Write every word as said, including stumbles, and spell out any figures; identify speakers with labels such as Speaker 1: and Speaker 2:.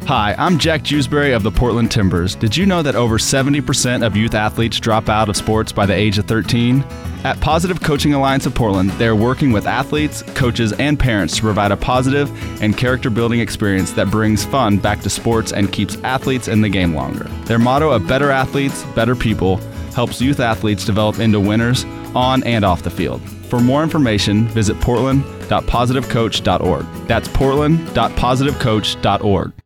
Speaker 1: Hi, I'm Jack Jewsbury of the Portland Timbers. Did you know that over seventy percent of youth athletes drop out of sports by the age of thirteen? At Positive Coaching Alliance of Portland, they're working with athletes, coaches, and parents to provide a positive and character-building experience that brings fun back to sports and keeps athletes in the game longer. Their motto of better athletes, better people helps youth athletes develop into winners on and off the field. For more information, visit portland dot positive coach dot org. That's portland dot positive coach dot org.